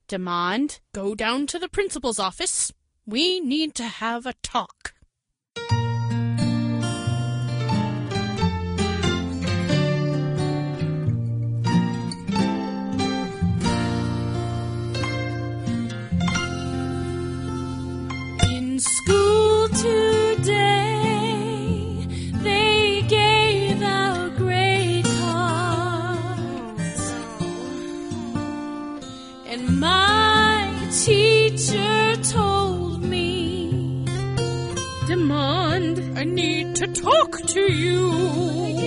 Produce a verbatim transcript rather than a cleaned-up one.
Demand, go down to the principal's office. We need to have a talk. In school today, they gave out grade cards. And my teacher told me, Demand, I need to talk to you.